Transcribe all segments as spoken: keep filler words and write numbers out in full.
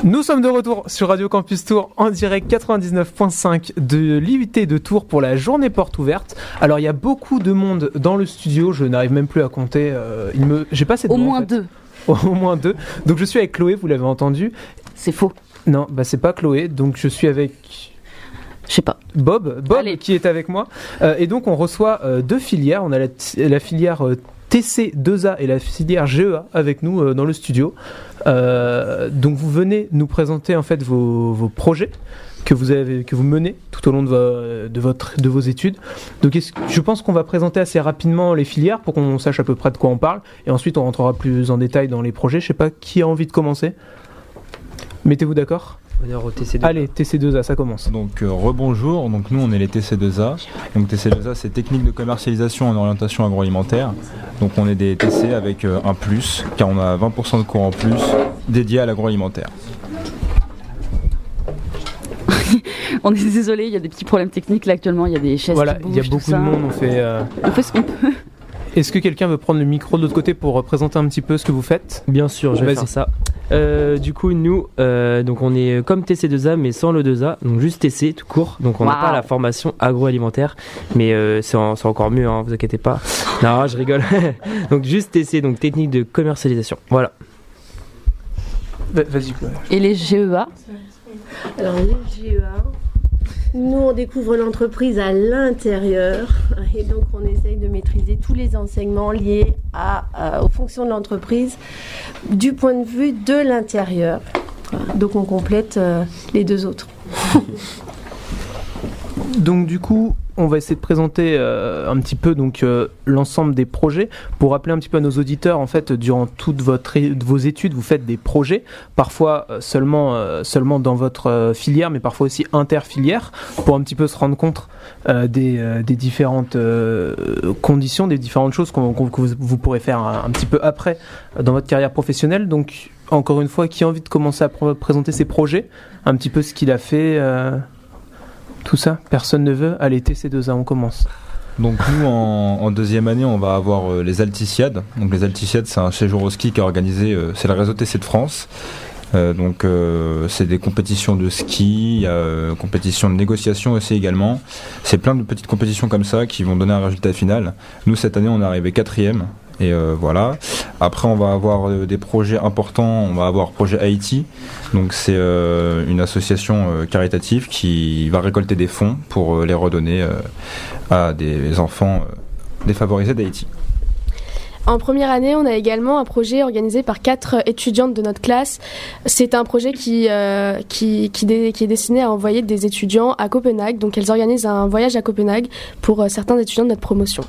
Nous sommes de retour sur Radio Campus Tours en direct quatre-vingt-dix-neuf virgule cinq de l'I U T de Tours pour la journée porte ouverte. Alors il y a beaucoup de monde dans le studio, je n'arrive même plus à compter. Euh, il me, j'ai pas assez de Au mots, moins en fait. deux. Au moins deux. Donc je suis avec Chloé, vous l'avez entendu. C'est faux. Non, bah c'est pas Chloé. Donc je suis avec. Je sais pas. Bob, Bob Allez. qui est avec moi. Euh, et donc on reçoit euh, deux filières. On a la, la filière euh, T C deux A et la filière G E A avec nous euh, dans le studio. Euh, donc vous venez nous présenter en fait vos, vos projets que vous avez, que vous menez tout au long de, vo- de, votre, de vos études. Donc est-ce- je pense qu'on va présenter assez rapidement les filières pour qu'on sache à peu près de quoi on parle. Et ensuite on rentrera plus en détail dans les projets. Je sais pas qui a envie de commencer. Mettez-vous d'accord ? Au T C deux A. Allez, T C deux A, ça commence. Donc euh, rebonjour, donc nous on est les T C deux A. Donc T C deux A c'est technique de commercialisation en orientation agroalimentaire. Donc on est des T C avec euh, un plus, car on a vingt pour cent de cours en plus dédiés à l'agroalimentaire. On est désolé, il y a des petits problèmes techniques là actuellement. Il y a des chaises Voilà, qui il y a bougent, beaucoup tout de ça. monde. On fait. euh, On fait ce qu'on peut. Est-ce que quelqu'un veut prendre le micro de l'autre côté pour présenter un petit peu ce que vous faites ? Bien sûr, je vais Vas-y. faire ça. Euh, du coup, nous, euh, donc on est comme T C deux A, mais sans le deux A, donc juste T C tout court. Donc on n'a Wow. pas la formation agroalimentaire, mais euh, c'est, en- c'est encore mieux, hein, vous inquiétez pas. Non, je rigole. Donc juste T C, donc technique de commercialisation. Voilà. Va- Vas-y, Chloé. Et les G E A. Alors les G E A, nous on découvre l'entreprise à l'intérieur et donc on essaye de maîtriser tous les enseignements liés à, à- aux fonctions de l'entreprise du point de vue de l'intérieur. Voilà. Donc on complète euh, les deux autres. Donc du coup, on va essayer de présenter euh, un petit peu donc euh, l'ensemble des projets pour rappeler un petit peu à nos auditeurs. En fait, durant toutes votre, vos études, vous faites des projets, parfois euh, seulement euh, seulement dans votre euh, filière, mais parfois aussi interfilière, pour un petit peu se rendre compte euh, des, euh, des différentes euh, conditions, des différentes choses qu'on, qu'on- que vous, vous pourrez faire un, un petit peu après euh, dans votre carrière professionnelle. Donc encore une fois, qui a envie de commencer à pr- présenter ses projets, un petit peu ce qu'il a fait. Euh, Tout ça, personne ne veut. Allez, T C deux A, on commence. Donc nous en, en deuxième année on va avoir euh, les Alticiades. Donc les Alticiades c'est un séjour au ski qui est organisé, euh, c'est le réseau T C de France. Euh, donc euh, c'est des compétitions de ski, il y a euh, compétitions de négociation aussi également. C'est plein de petites compétitions comme ça qui vont donner un résultat final. Nous cette année on est arrivé quatrième. Et euh, voilà. Après, on va avoir euh, des projets importants. On va avoir projet Haïti. Donc, c'est euh, une association euh, caritative qui va récolter des fonds pour euh, les redonner euh, à des enfants euh, défavorisés d'Haïti. En première année, on a également un projet organisé par quatre étudiantes de notre classe. C'est un projet qui, euh, qui, qui, dé- qui est destiné à envoyer des étudiants à Copenhague. Donc, elles organisent un voyage à Copenhague pour euh, certains étudiants de notre promotion.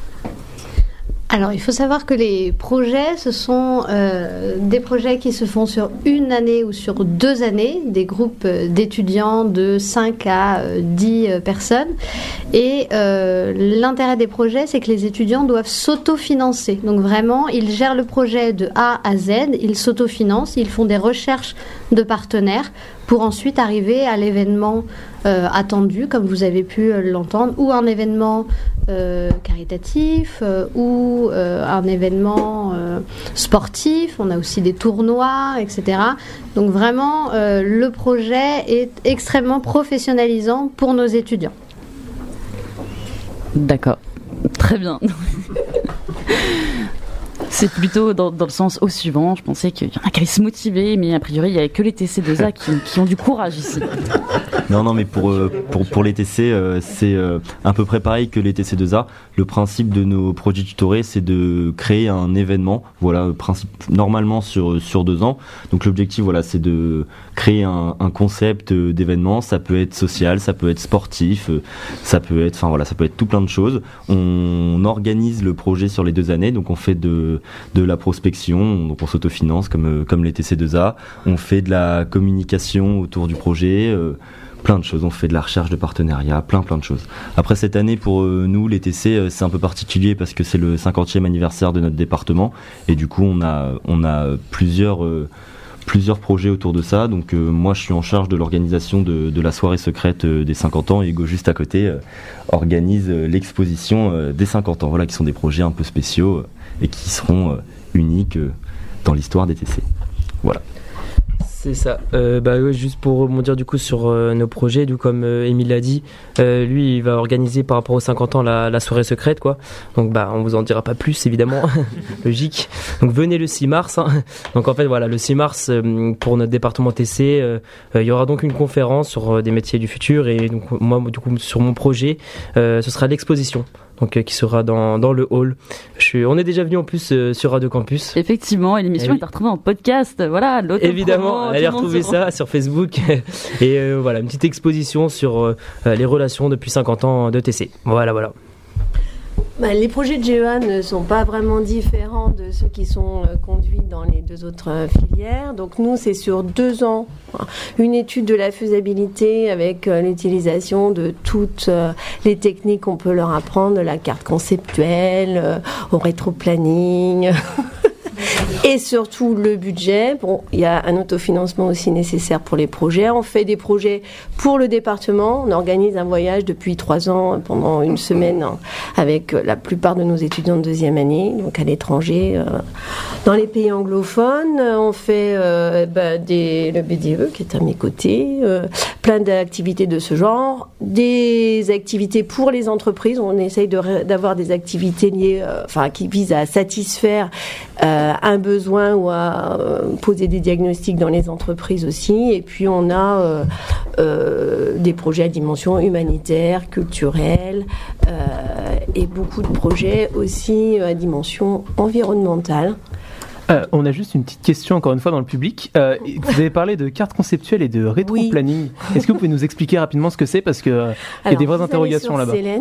Alors, il faut savoir que les projets, ce sont euh, des projets qui se font sur une année ou sur deux années, des groupes euh, d'étudiants de cinq à dix euh, personnes. Et euh, l'intérêt des projets, c'est que les étudiants doivent s'autofinancer. Donc vraiment, ils gèrent le projet de A à Z, ils s'autofinancent, ils font des recherches de partenaires pour ensuite arriver à l'événement euh, attendu, comme vous avez pu euh, l'entendre, ou un événement euh, caritatif, euh, ou euh, un événement euh, sportif. On a aussi des tournois, et cetera. Donc vraiment, euh, le projet est extrêmement professionnalisant pour nos étudiants. D'accord. Très bien. C'est plutôt dans, dans le sens au suivant. Je pensais qu'il y en a qui allaient se motiver, mais a priori, il n'y avait que les T C deux A qui, qui ont du courage ici. Non, non, mais pour, euh, pour, pour les T C, euh, c'est euh, à peu près pareil que les T C deux A. Le principe de nos projets tutorés, c'est de créer un événement, voilà, principe, normalement sur, sur deux ans. Donc l'objectif, voilà, c'est de créer un, un concept d'événement. Ça peut être social, ça peut être sportif, euh, ça peut être, enfin voilà, ça peut être tout plein de choses. On organise le projet sur les deux années, donc on fait de, de la prospection, donc on s'autofinance comme, comme les T C deux A. On fait de la communication autour du projet, euh, plein de choses. On fait de la recherche de partenariat, plein plein de choses. Après cette année, pour euh, nous, les T C, euh, c'est un peu particulier parce que c'est le cinquantième anniversaire de notre département et du coup, on a, on a plusieurs, euh, plusieurs projets autour de ça. Donc euh, moi, je suis en charge de l'organisation de, de la soirée secrète euh, des cinquante ans et Hugo, juste à côté, euh, organise euh, l'exposition euh, des cinquante ans. Voilà, qui sont des projets un peu spéciaux euh, et qui seront euh, uniques euh, dans l'histoire des T C. Voilà. C'est ça. Euh, bah, ouais, juste pour rebondir du coup sur euh, nos projets, du coup, comme euh, Émile l'a dit, euh, lui il va organiser par rapport aux cinquante ans la, la soirée secrète, quoi. Donc bah on vous en dira pas plus évidemment, logique. Donc venez le six mars. Hein. Donc en fait voilà, le six mars euh, pour notre département T C, euh, euh, il y aura donc une conférence sur euh, des métiers du futur et donc moi du coup sur mon projet, euh, ce sera l'exposition. Donc euh, qui sera dans, dans le hall. Je suis, on est déjà venu en plus euh, sur Radio Campus. Effectivement, et l'émission Eh oui. est retrouvée en podcast. Voilà, Évidemment, allez retrouver ça sur Facebook. Et euh, voilà, une petite exposition sur euh, les relations depuis cinquante ans de T C. Voilà, voilà. Bah, les projets de G E A ne sont pas vraiment différents de ceux qui sont euh, conduits dans les deux autres euh, filières. Donc nous, c'est sur deux ans, une étude de la faisabilité avec euh, l'utilisation de toutes euh, les techniques qu'on peut leur apprendre, de la carte conceptuelle euh, au rétro-planning. Et surtout le budget. Bon, il y a un autofinancement aussi nécessaire pour les projets. On fait des projets pour le département. On organise un voyage depuis trois ans pendant une semaine avec la plupart de nos étudiants de deuxième année, donc à l'étranger, euh, dans les pays anglophones. On fait euh, bah, des, le B D E qui est à mes côtés, euh, plein d'activités de ce genre, des activités pour les entreprises. On essaye de, d'avoir des activités liées, euh, enfin qui visent à satisfaire euh, un besoin ou à euh, poser des diagnostics dans les entreprises aussi. Et puis on a euh, euh, des projets à dimension humanitaire, culturelle euh, et beaucoup de projets aussi à dimension environnementale. Euh, on a juste une petite question encore une fois dans le public. Euh, vous avez parlé de carte conceptuelle et de rétro-planning. Oui. Est-ce que vous pouvez nous expliquer rapidement ce que c'est, parce que euh, il y a des vraies interrogations là-bas. Célène.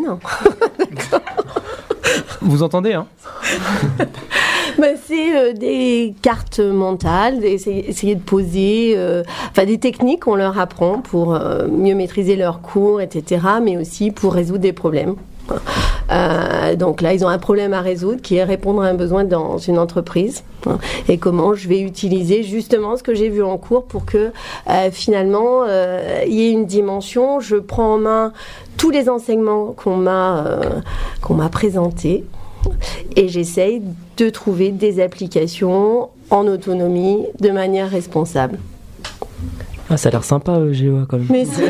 Vous entendez, hein? Ben, c'est euh, des cartes mentales, essayer, essayer de poser, euh, enfin des techniques qu'on leur apprend pour euh, mieux maîtriser leurs cours, et cetera, mais aussi pour résoudre des problèmes. Euh, donc là, ils ont un problème à résoudre qui est répondre à un besoin dans une entreprise. Et comment je vais utiliser justement ce que j'ai vu en cours pour que euh, finalement euh, il y ait une dimension. Je prends en main tous les enseignements qu'on m'a euh, qu'on m'a présentés. Et j'essaye de trouver des applications en autonomie, de manière responsable. Ah, ça a l'air sympa, euh, G E A, quand même. Mais si.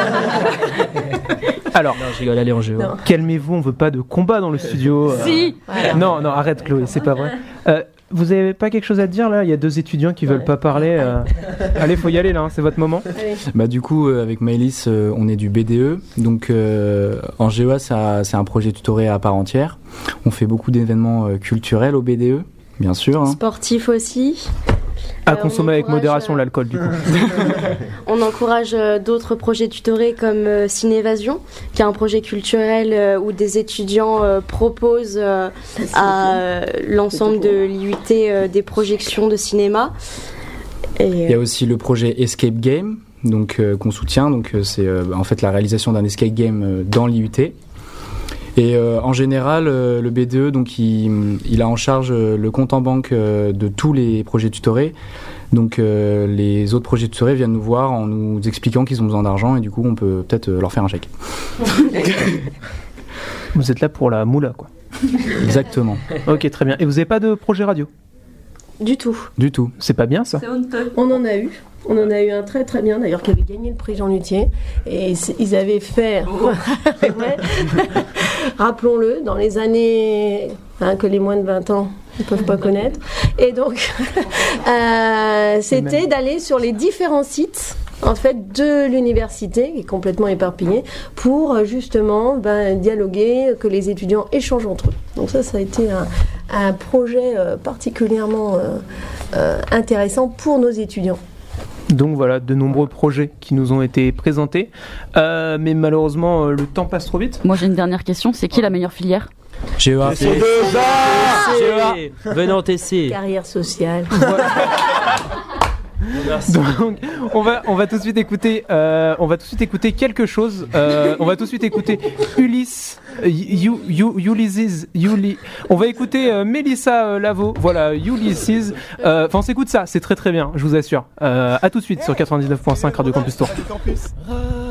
Alors, non, je rigole, allez en G E A. Non. Calmez-vous, on veut pas de combat dans le studio. Si. Euh, non, non, arrête, Chloé, c'est pas vrai. Euh, vous avez pas quelque chose à dire là? Il y a deux étudiants qui veulent Ouais. pas parler. Euh... Allez, faut y aller là, hein, c'est votre moment. Allez. Bah du coup euh, avec Maëlys euh, on est du B D E, donc euh, en G E A ça, c'est un projet tutoré à part entière. On fait beaucoup d'événements euh, culturels au B D E, bien sûr. Hein. Sportif aussi. À Euh, consommer on avec encourage, modération euh, l'alcool du coup. On encourage euh, d'autres projets tutorés comme euh, Cinévasion, qui est un projet culturel euh, où des étudiants euh, proposent euh, à euh, l'ensemble de l'I U T euh, des projections de cinéma. Et, Il y a aussi le projet Escape Game, donc euh, qu'on soutient. Donc euh, c'est euh, en fait la réalisation d'un escape game euh, dans l'I U T. Et euh, en général, euh, le B D E, donc il, il a en charge euh, le compte en banque euh, de tous les projets tutorés. Donc euh, les autres projets tutorés viennent nous voir en nous expliquant qu'ils ont besoin d'argent et du coup on peut peut-être euh, leur faire un chèque. Vous êtes là pour la moula, quoi. Exactement. Ok, très bien. Et vous avez pas de projet radio? Du tout. Du tout. C'est pas bien ça? On en a eu. On en a eu un très très bien d'ailleurs qui avait gagné le prix Jean Luthier et c'est- ils avaient fait, ouais. Rappelons-le, dans les années hein, que les moins de vingt ans ne peuvent pas connaître. Et donc, euh, c'était d'aller sur les différents sites en fait de l'université qui est complètement éparpillé pour euh, justement ben, dialoguer, que les étudiants échangent entre eux. Donc ça, ça a été un, un projet euh, particulièrement euh, euh, intéressant pour nos étudiants. Donc voilà, de nombreux projets qui nous ont été présentés. Euh, mais malheureusement, euh, le temps passe trop vite. Moi j'ai une dernière question, c'est qui la meilleure filière? G E A. G E A, venez en T C. Carrière sociale. Donc, on va, on va tout de suite écouter, euh, on va tout de suite écouter quelque chose. Euh, on va tout de suite écouter Ulysse, euh, You, You, Ulysses, Uli. On va écouter euh, Mélissa euh, Lavo. Voilà, Ulysses. Euh, Enfin, on s'écoute ça, c'est très très bien, je vous assure. Euh, à tout de suite sur quatre-vingt-dix-neuf point cinq Radio Campus Tour. Radio Campus.